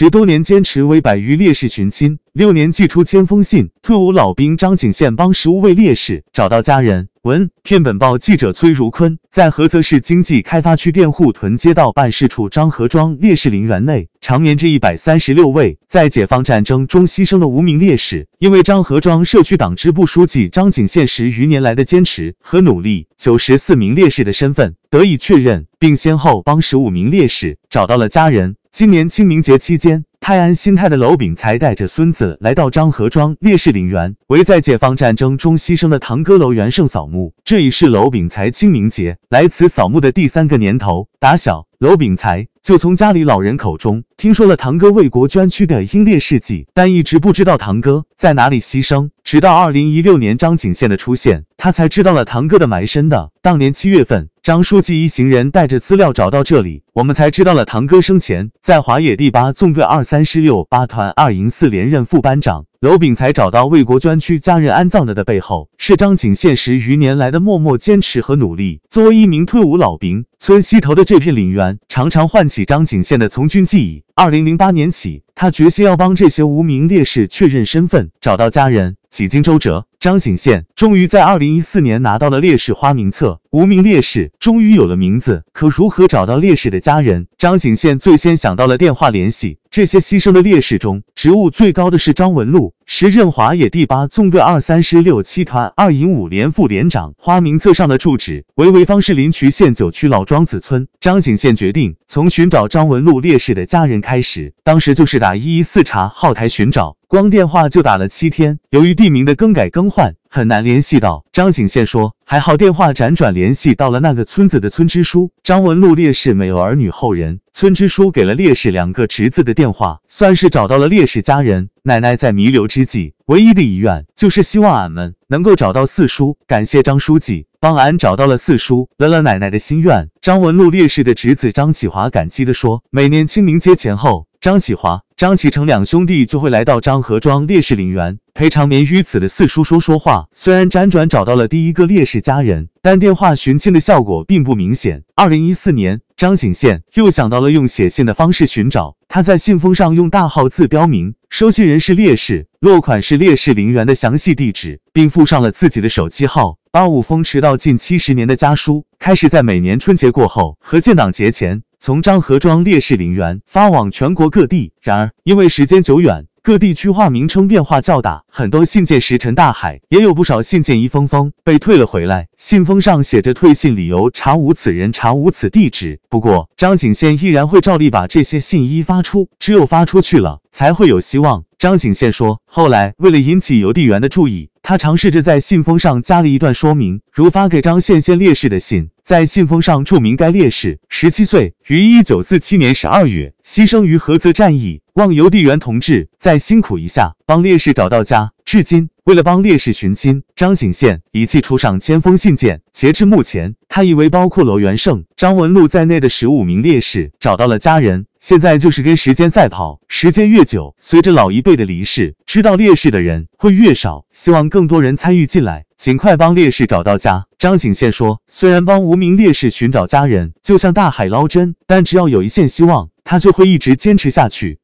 10多年坚持为百余烈士寻亲，6年寄出千封信。退伍老兵张景宪帮15位烈士找到家人。文片本报记者崔如坤在菏泽市经济开发区佃户屯街道办事处张河庄烈士陵园内，长眠着136位在解放战争中牺牲的无名烈士。因为张河庄社区党支部书记张景宪10余年来的坚持和努力，94名烈士的身份得以确认，并先后帮15名烈士找到了家人。今年清明节期间，泰安新泰的娄炳才带着孙子来到张河庄烈士陵园，为在解放战争中牺牲的堂哥娄元胜扫墓。这已是娄炳才清明节来此扫墓的第3个年头。打小，娄炳才就从家里老人口中听说了堂哥为国捐躯的英烈事迹，但一直不知道堂哥在哪里牺牲。直到2016年张景宪的出现，他才知道了堂哥的埋身的。当年7月份，张书记一行人带着资料找到这里，我们才知道了堂哥生前在华野第8纵队23师6 8团2营4连任副班长。娄炳才找到为国捐躯家人安葬的背后，是张景宪10余年来的默默坚持和努力。作为一名退伍老兵，村西头的这片陵园常常唤起张景宪的从军记忆。2008年起，他决心要帮这些无名烈士确认身份，找到家人。几经周折，张景宪终于在2014年拿到了烈士花名册，无名烈士终于有了名字。可如何找到烈士的家人？张景宪最先想到了电话联系。这些牺牲的烈士中，职务最高的是张文禄，时任华野第8纵队23师6 7团2营5连副连长。花名册上的住址为潍坊市临渠县9区老庄子村。张景宪决定从寻找张文禄烈士的家人开始，当时就是打114查号台寻找，光电话就打了7天。由于地名的更改更换，很难联系到。张景宪说，还好电话辗转联系到了那个村子的村支书。张文禄烈士没有儿女后人，村支书给了烈士2个侄子的电话，算是找到了烈士家人。奶奶在弥留之际，唯一的遗愿就是希望俺们能够找到四叔。感谢张书记帮俺找到了四叔，了奶奶的心愿。张文禄烈士的侄子张启华感激地说，每年清明节前后，张启华、张启成2兄弟就会来到张河庄烈士陵园，陪长眠于此的四叔说话。虽然辗转找到了第1个烈士家人，但电话寻亲的效果并不明显。2014年，张景宪又想到了用写信的方式寻找，他在信封上用大号字标明收信人是烈士，落款是烈士陵园的详细地址，并附上了自己的手机号。85封迟到近70年的家书，开始在每年春节过后和建党节前，从张河庄烈士陵园发往全国各地。然而，因为时间久远，各地区划名称变化较大，很多信件石沉大海，也有不少信件一封封被退了回来。信封上写着退信理由查无此人，查无此地址。不过，张景宪依然会照例把这些信一发出，只有发出去了，才会有希望。张景宪说，后来为了引起邮递员的注意，他尝试着在信封上加了一段说明，如发给张宪宪烈士的信，在信封上注明该烈士17岁，于1947年12月牺牲于菏泽战役，望邮递员同志再辛苦一下，帮烈士找到家。至今，为了帮烈士寻亲，张景宪已寄出上1000封信件。截至目前，他已为包括娄元胜、张文禄在内的15名烈士找到了家人。现在就是跟时间赛跑，时间越久，随着老一辈的离世，知道烈士的人会越少，希望更多人参与进来，尽快帮烈士找到家。张景宪说，虽然帮无名烈士寻找家人就像大海捞针，但只要有一线希望，他就会一直坚持下去。